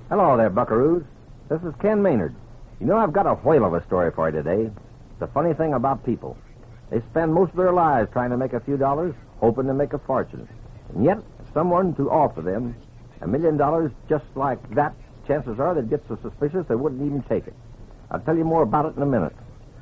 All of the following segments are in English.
Hello there, buckaroos. This is Ken Maynard. You know, I've got a whale of a story for you today. The funny thing about people. They spend most of their lives trying to make a few dollars, hoping to make a fortune. And yet, someone to offer them $1 million just like that, chances are they'd get so suspicious they wouldn't even take it. I'll tell you more about it in a minute.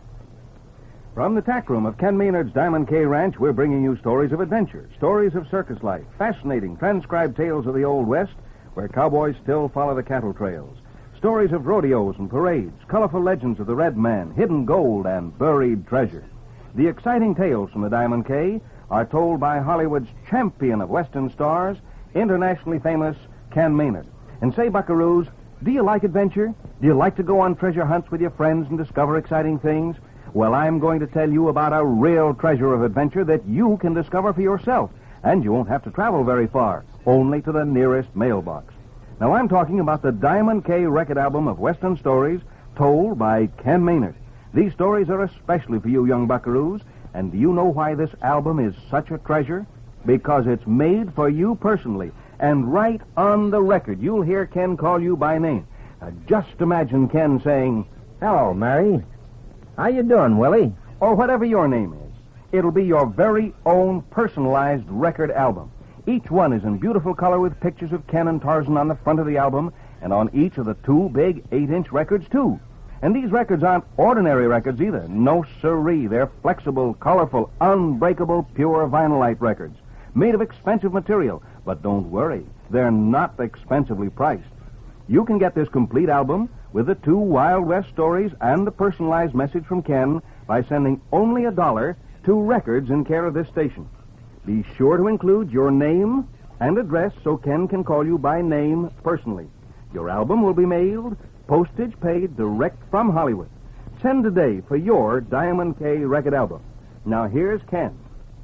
From the tack room of Ken Maynard's Diamond K Ranch, we're bringing you stories of adventure, stories of circus life, fascinating transcribed tales of the Old West, where cowboys still follow the cattle trails, stories of rodeos and parades, colorful legends of the Red Man, hidden gold, and buried treasure. The exciting tales from the Diamond K are told by Hollywood's champion of Western stars, internationally famous Ken Maynard. And say, buckaroos, do you like adventure? Do you like to go on treasure hunts with your friends and discover exciting things? Well, I'm going to tell you about a real treasure of adventure that you can discover for yourself, and you won't have to travel very far, only to the nearest mailbox. Now, I'm talking about the Diamond K record album of Western stories told by Ken Maynard. These stories are especially for you young buckaroos, and do you know why this album is such a treasure? Because it's made for you personally, and right on the record, you'll hear Ken call you by name. Now, just imagine Ken saying, Hello, Mary. How you doing, Willie? Or whatever your name is. It'll be your very own personalized record album. Each one is in beautiful color with pictures of Ken and Tarzan on the front of the album, and on each of the two big 8-inch records, too. And these records aren't ordinary records either. No siree. They're flexible, colorful, unbreakable, pure vinylite records, made of expensive material. But don't worry, they're not expensively priced. You can get this complete album with the 2 Wild West stories and the personalized message from Ken by sending only $1 to Records in care of this station. Be sure to include your name and address so Ken can call you by name personally. Your album will be mailed, postage paid direct from Hollywood. Send today for your Diamond K record album. Now, here's Ken.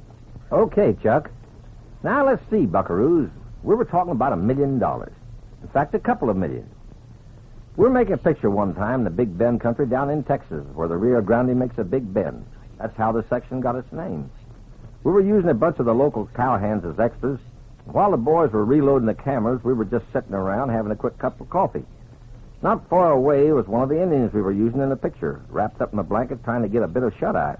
Okay, Chuck. Now, let's see, buckaroos. We were talking about $1 million. In fact, a couple of million. We were making a picture one time in the Big Bend country down in Texas, where the Rio Grande makes a big bend. That's how the section got its name. We were using a bunch of the local cowhands as extras. While the boys were reloading the cameras, we were just sitting around having a quick cup of coffee. Not far away was one of the Indians we were using in the picture, wrapped up in a blanket trying to get a bit of shut-eye.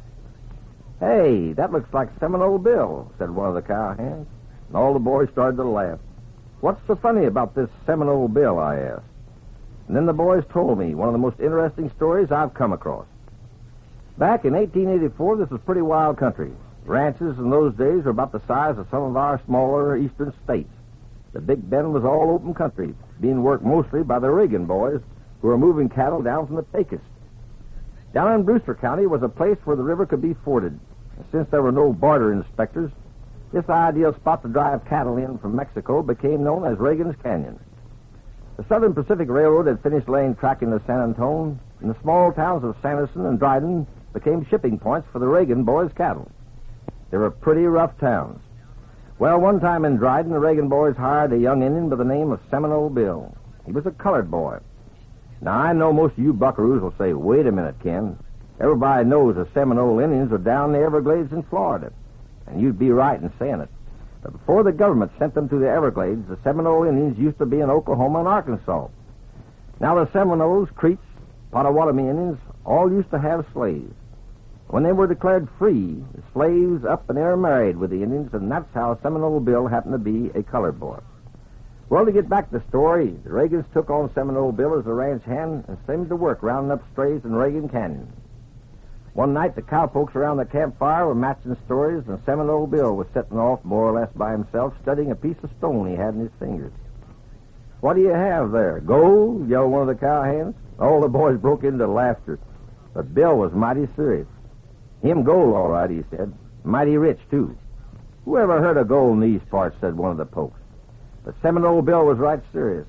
Hey, that looks like Seminole Bill, said one of the cowhands. And all the boys started to laugh. What's so funny about this Seminole Bill, I asked. And then the boys told me one of the most interesting stories I've come across. Back in 1884, this was pretty wild country. Ranches in those days were about the size of some of our smaller eastern states. The Big Bend was all open country, being worked mostly by the Reagan boys, who were moving cattle down from the Pecos. Down in Brewster County was a place where the river could be forded. And since there were no border inspectors, this ideal spot to drive cattle in from Mexico became known as Reagan's Canyon. The Southern Pacific Railroad had finished laying track into San Antonio, and the small towns of Sanderson and Dryden became shipping points for the Reagan boys' cattle. They were pretty rough towns. Well, one time in Dryden, the Reagan boys hired a young Indian by the name of Seminole Bill. He was a colored boy. Now, I know most of you buckaroos will say, wait a minute, Ken. Everybody knows the Seminole Indians were down in the Everglades in Florida. And you'd be right in saying it. But before the government sent them to the Everglades, the Seminole Indians used to be in Oklahoma and Arkansas. Now, the Seminoles, Creeks, Potawatomi Indians all used to have slaves. When they were declared free, the slaves up and intermarried with the Indians, and that's how Seminole Bill happened to be a colored boy. Well, to get back to the story, the Reagans took on Seminole Bill as a ranch hand and sent him to work rounding up strays in Reagan Canyon. One night, the cowpokes around the campfire were matching stories, and Seminole Bill was sitting off more or less by himself, studying a piece of stone he had in his fingers. What do you have there? Gold? Yelled one of the cowhands. All the boys broke into laughter. But Bill was mighty serious. Him gold, all right, he said. Mighty rich, too. Who ever heard of gold in these parts, said one of the pokes. But Seminole Bill was right serious.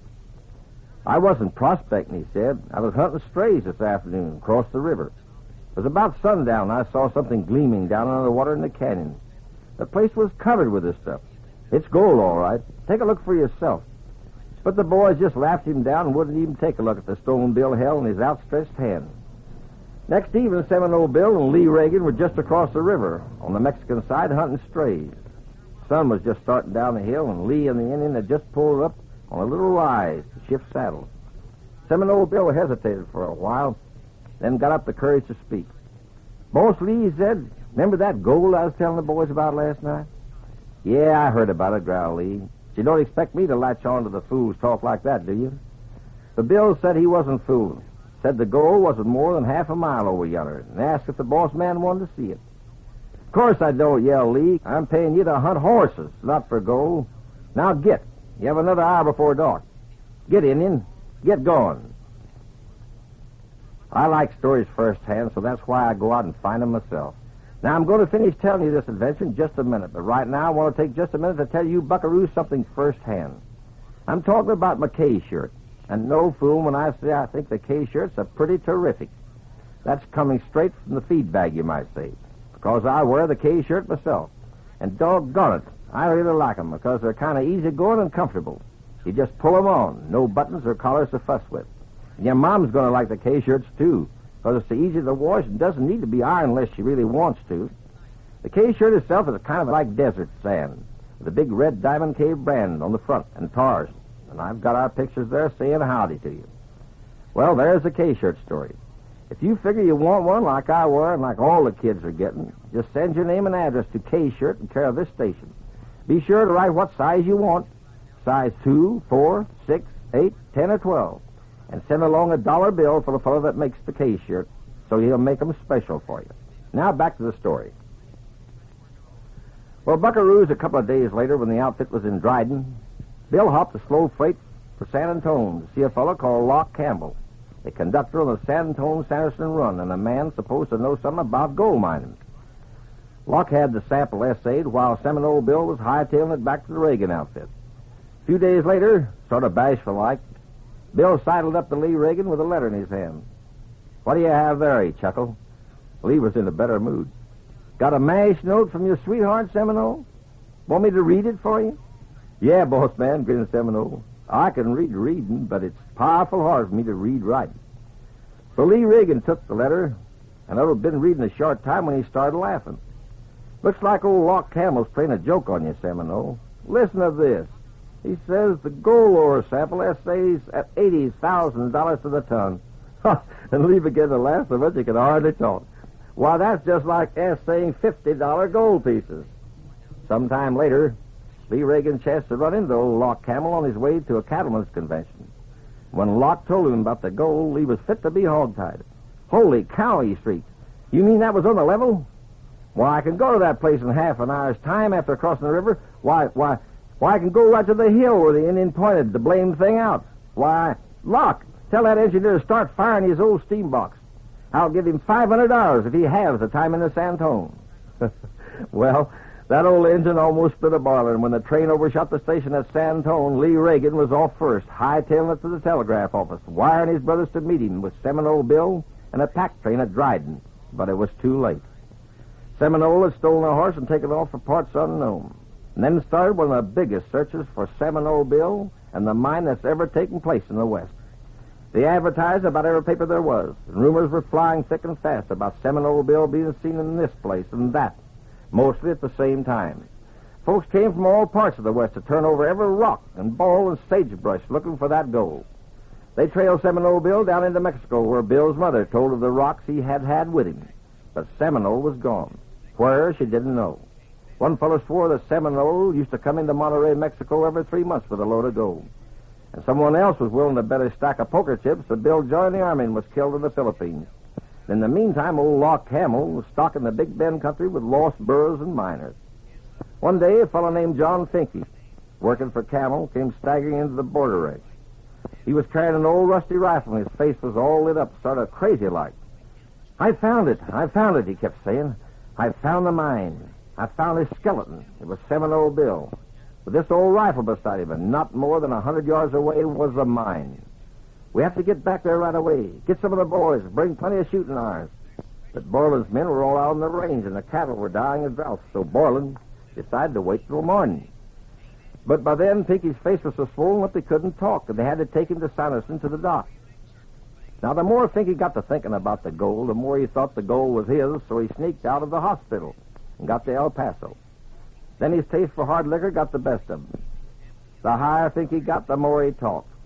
I wasn't prospecting, he said. I was hunting strays this afternoon across the river. It was about sundown, and I saw something gleaming down under the water in the canyon. The place was covered with this stuff. It's gold, all right. Take a look for yourself. But the boys just laughed him down and wouldn't even take a look at the stone Bill held in his outstretched hand. Next evening, Seminole Bill and Lee Reagan were just across the river on the Mexican side hunting strays. The sun was just starting down the hill, and Lee and the Indian had just pulled up on a little rise to shift saddles. Seminole Bill hesitated for a while, then got up the courage to speak. Boss Lee, he said, remember that gold I was telling the boys about last night? Yeah, I heard about it, growled Lee. You don't expect me to latch on to the fool's talk like that, do you? But Bill said he wasn't fooling. Said the gold wasn't more than half a mile over yonder, and asked if the boss man wanted to see it. Of course I don't, yelled Lee. I'm paying you to hunt horses, not for gold. Now get. You have another hour before dark. Get, Indian. Get going. I like stories firsthand, so that's why I go out and find them myself. Now, I'm going to finish telling you this adventure in just a minute, but right now I want to take just a minute to tell you buckaroos something firsthand. I'm talking about my K-shirt. And no fool when I say I think the K-shirts are pretty terrific. That's coming straight from the feed bag, you might say, because I wear the K-shirt myself. And doggone it, I really like them because they're kind of easygoing and comfortable. You just pull them on, no buttons or collars to fuss with. And your mom's going to like the K-shirts, too, because it's so easy to wash and doesn't need to be ironed unless she really wants to. The K-shirt itself is kind of like desert sand, with a big red Diamond K brand on the front and tars. And I've got our pictures there saying howdy to you. Well, there's the K-shirt story. If you figure you want one like I wear and like all the kids are getting, just send your name and address to K-shirt in care of this station. Be sure to write what size you want, size 2, 4, 6, 8, 10, or 12. And send along a $1 bill for the fellow that makes the K-shirt, so he'll make them special for you. Now back to the story. Well, buckaroos, a couple of days later, when the outfit was in Dryden, Bill hopped a slow freight for San Antone to see a fellow called Locke Campbell, a conductor on the San Antone-Sanderson run, and a man supposed to know something about gold mining. Locke had the sample essayed while Seminole Bill was hightailing it back to the Reagan outfit. A few days later, sort of bashful-like, Bill sidled up to Lee Reagan with a letter in his hand. What do you have there, he chuckled. Lee was in a better mood. Got a mash note from your sweetheart, Seminole? Want me to read it for you? Yeah, boss man, grinned Seminole. I can read reading, but it's powerful hard for me to read writing. So Lee Reagan took the letter, and I'd been reading a short time when he started laughing. Looks like old Locke Campbell's playing a joke on you, Seminole. Listen to this. He says the gold ore sample essays at $80,000 to the ton. And Lee began to laugh so much he could hardly talk. Why, that's just like essaying $50 gold pieces. Sometime later, Lee Reagan chanced to run into old Locke Campbell on his way to a cattleman's convention. When Locke told him about the gold, Lee was fit to be hogtied. Holy cow, he shrieked. You mean that was on the level? Why, I can go to that place in half an hour's time after crossing the river. Why, I can go right to the hill where the Indian pointed the blamed thing out. Why, Locke, tell that engineer to start firing his old steam box. I'll give him $500 if he halves the time in the San Antone. Well, that old engine almost split a boiler, and when the train overshot the station at San Antone, Lee Reagan was off first, hightailing it to the telegraph office, wiring his brothers to meet him with Seminole Bill and a pack train at Dryden. But it was too late. Seminole had stolen a horse and taken off for parts unknown. And then started one of the biggest searches for Seminole Bill and the mine that's ever taken place in the West. They advertised about every paper there was, and rumors were flying thick and fast about Seminole Bill being seen in this place and that, mostly at the same time. Folks came from all parts of the West to turn over every rock and ball and sagebrush looking for that gold. They trailed Seminole Bill down into Mexico, where Bill's mother told of the rocks he had with him. But Seminole was gone. Where, she didn't know. One fellow swore that Seminole used to come into Monterey, Mexico every 3 months with a load of gold. And someone else was willing to bet a stack of poker chips that Bill joined the Army and was killed in the Philippines. In the meantime, old Locke Campbell was stalking the Big Bend country with lost burros and miners. One day, a fellow named John Finke, working for Campbell, came staggering into the border ranch. He was carrying an old rusty rifle, and his face was all lit up, sort of crazy-like. I found it, he kept saying. I found the mine. I found his skeleton. It was Seminole Bill. With this old rifle beside him, and not more than 100 yards away was the mine. We have to get back there right away. Get some of the boys. Bring plenty of shooting irons. But Borland's men were all out on the range, and the cattle were dying of drought, so Borland decided to wait till morning. But by then, Pinky's face was so swollen that they couldn't talk, and they had to take him to Sanderson to the dock. Now, the more Finky got to thinking about the gold, the more he thought the gold was his, so he sneaked out of the hospital and got to El Paso. Then his taste for hard liquor got the best of him. The higher Finky got, the more he talked.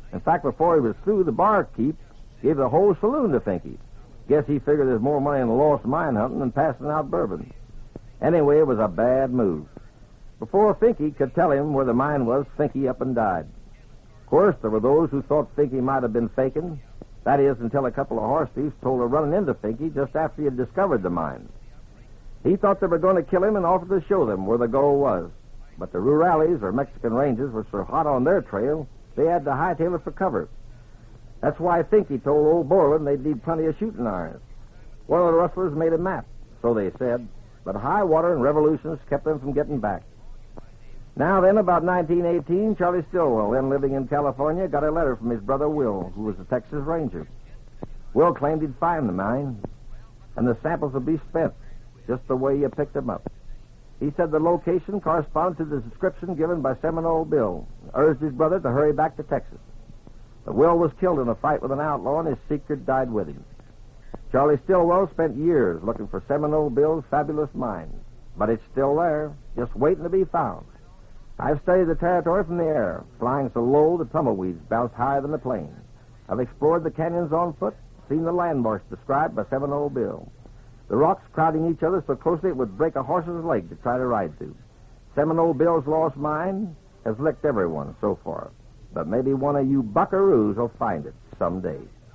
In fact, before he was through, the barkeep gave the whole saloon to Finky. Guess he figured there's more money in lost mine hunting than passing out bourbon. Anyway, it was a bad move. Before Finky could tell him where the mine was, Finky up and died. Of course, there were those who thought Finky might have been faking. That is, until a couple of horse thieves told of running into Finky just after he had discovered the mine. He thought they were going to kill him and offered to show them where the gold was. But the rurales, or Mexican Rangers, were so hot on their trail, they had to hightail it for cover. That's why Finky told old Borland they'd need plenty of shooting irons. One of the rustlers made a map, so they said, but high water and revolutions kept them from getting back. Now then, about 1918, Charlie Stillwell, then living in California, got a letter from his brother Will, who was a Texas Ranger. Will claimed he'd find the mine, and the samples would be spent, just the way you picked them up. He said the location corresponded to the description given by Seminole Bill, and urged his brother to hurry back to Texas. But Will was killed in a fight with an outlaw, and his secret died with him. Charlie Stillwell spent years looking for Seminole Bill's fabulous mine, but it's still there, just waiting to be found. I've studied the territory from the air, flying so low the tumbleweeds bounced higher than the plains. I've explored the canyons on foot, seen the landmarks described by Seminole Bill. The rocks crowding each other so closely it would break a horse's leg to try to ride through. Seminole Bill's lost mine has licked everyone so far, but maybe one of you buckaroos will find it someday.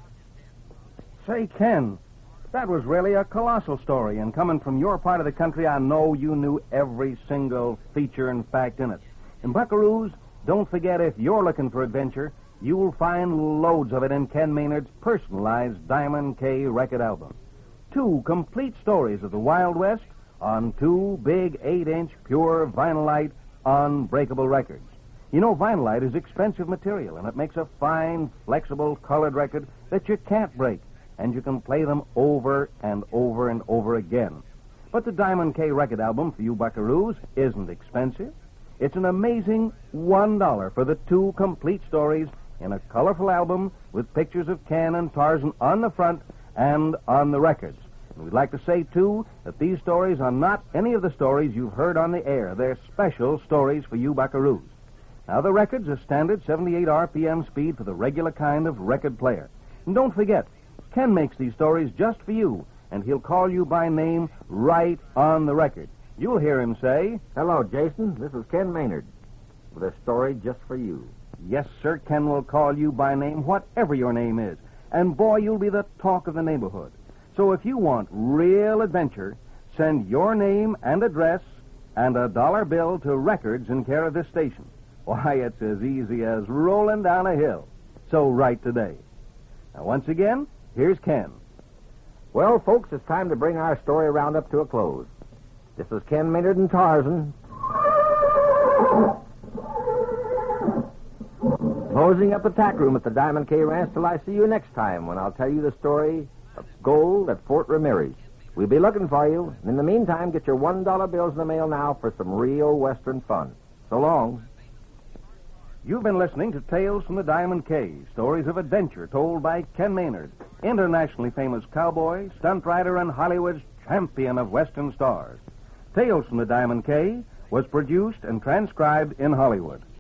Say, Ken, that was really a colossal story, and coming from your part of the country, I know you knew every single feature and fact in it. And buckaroos, don't forget, if you're looking for adventure, you'll find loads of it in Ken Maynard's personalized Diamond K record album. 2 complete stories of the Wild West on 2 big 8-inch pure vinylite unbreakable records. You know, vinylite is expensive material, and it makes a fine, flexible, colored record that you can't break, and you can play them over and over and over again. But the Diamond K record album for you buckaroos isn't expensive. It's an amazing $1 for the 2 complete stories in a colorful album with pictures of Ken and Tarzan on the front and on the records. And we'd like to say, too, that these stories are not any of the stories you've heard on the air. They're special stories for you buckaroos. Now, the record's a standard 78 RPM speed for the regular kind of record player. And don't forget, Ken makes these stories just for you, and he'll call you by name right on the record. You'll hear him say, "Hello, Jason. This is Ken Maynard with a story just for you." Yes, sir, Ken will call you by name, whatever your name is. And, boy, you'll be the talk of the neighborhood. So if you want real adventure, send your name and address and a dollar bill to Records in care of this station. Why, it's as easy as rolling down a hill. So write today. Now, once again, here's Ken. Well, folks, it's time to bring our story roundup to a close. This is Ken Maynard and Tarzan. Closing up the tack room at the Diamond K Ranch till I see you next time when I'll tell you the story of gold at Fort Ramirez. We'll be looking for you. And in the meantime, get your $1 bills in the mail now for some real Western fun. So long. You've been listening to Tales from the Diamond K, stories of adventure told by Ken Maynard, internationally famous cowboy, stunt rider, and Hollywood's champion of Western stars. Tales from the Diamond K was produced and transcribed in Hollywood.